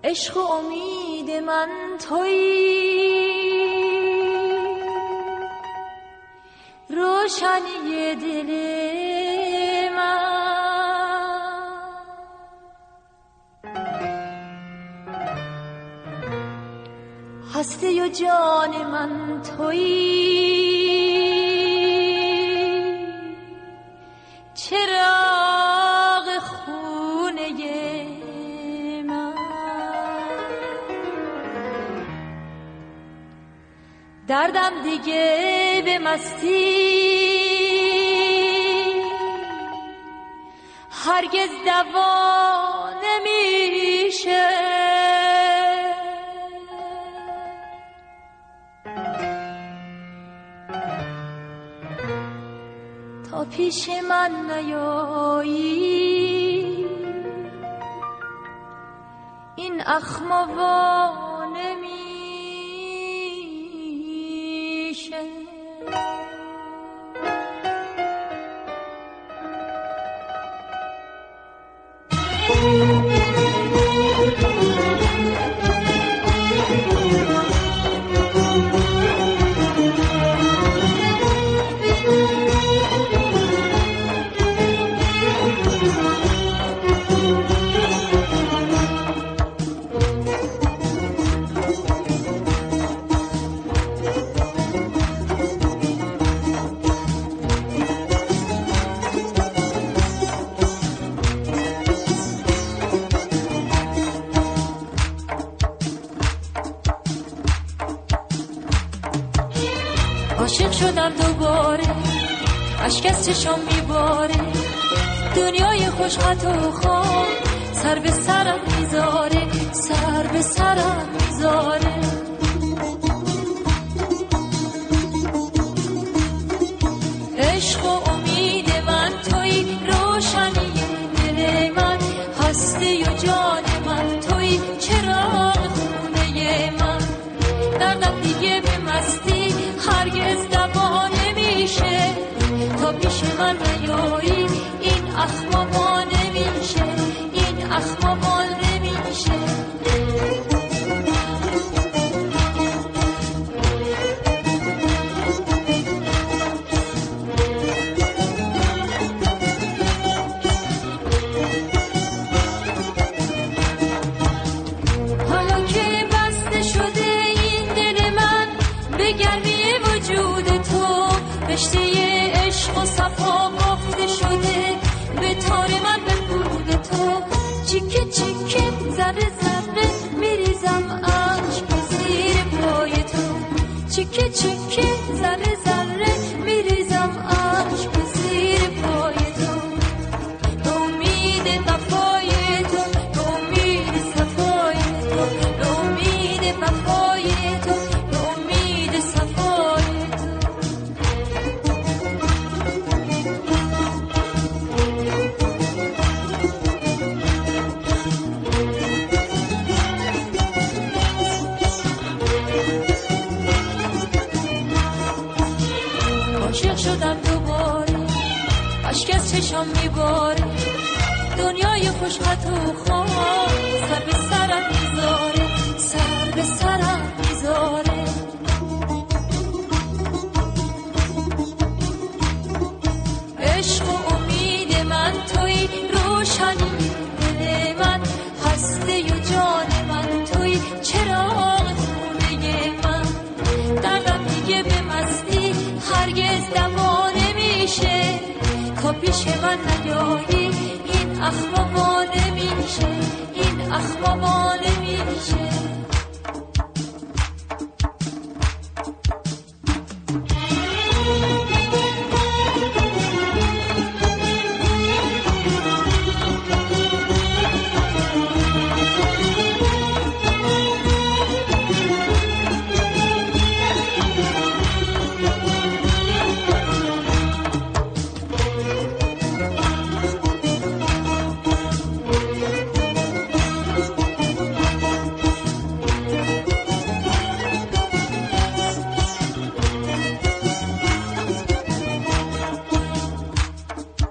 عشق و امید من تویی، روشنی دل من، هستی و جان من تویی، چراغ خونه من، دردم دیگه به مستی هرگز دوا نمیشه، تا پیش من نیایی این اخموا نمیشه. عاشق شدم دوباره، اشک از چشام میباره، دنیای خوش خط و خام سر به سرم میذاره، سر به سرم میذاره. عشق و امید من تویی، روشنی دل من، هستی و جان من تویی، چراغ خونه من، دردم دیگه به مستی هرگز دوا نمیشه، تا پیش من نیایی این اخموا نمیشه، این اخموا نمیشه. حالا که بسته شده این دل من به گرمی وجود تو، رشته عشق و صفا گفته شده به تار من به فرود تو، چیکه چیکه ذره ذره میریزم اشک زیر پای تو، چیکه چیکه ذره ذره میریزم اشک زیر پای تو، به امید وفای تو، به امید صفای تو، به امید وفای تو، به امید صفای تو. عاشق شدم دوباره، اشک از چشام میباره، دنیای خوش خط و خام سر به سرم میذاره، سر به سرم میذاره. عشق و امید من تویی، روشنی دل من، هستی و جان من تویی، چراغ خونه من، دردم دیگه به مستی هرگز دوا نمیشه، تا پیش من نیایی این اخموا نمیشه، این اخموا نمیشه.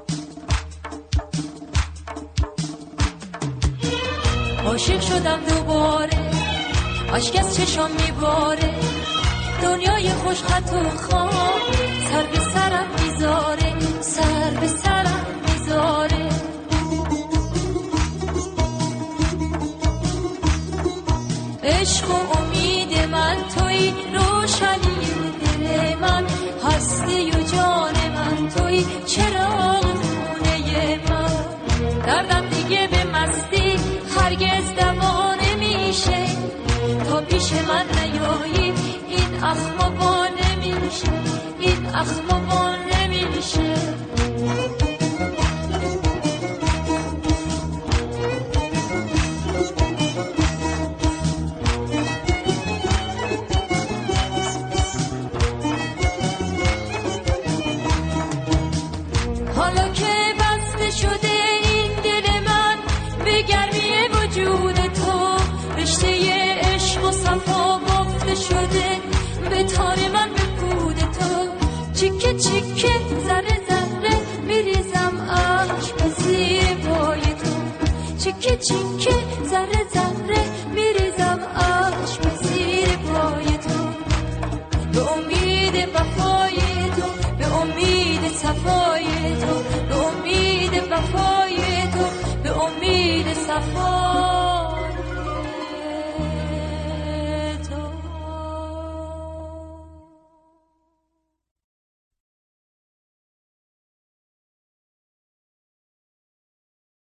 عاشق شدم دوباره، میباره، اشک از چشام میباره، دنیای خوش خط و خواب سر به سرم میذاره، سر به سرم میذاره. عشق و امید من توی، روشنی دل من هستی و جان من توی، چراغ خونه من. دردم دیگه به مستی هرگز دوا نمیشه، تا پیش من نیایی این اخم با نمیشه، این اخم با نمیشه. حالا که بسته شده این دل من به گرمی وجود تو، رشته عشق و صفا گفته شده به تار من به پود تو. چیکه چیکه ذره ذره میریزم اشک به زیر پای تو، چیکه چیکه ذره ذره میریزم اشک به زیر پای تو. به امید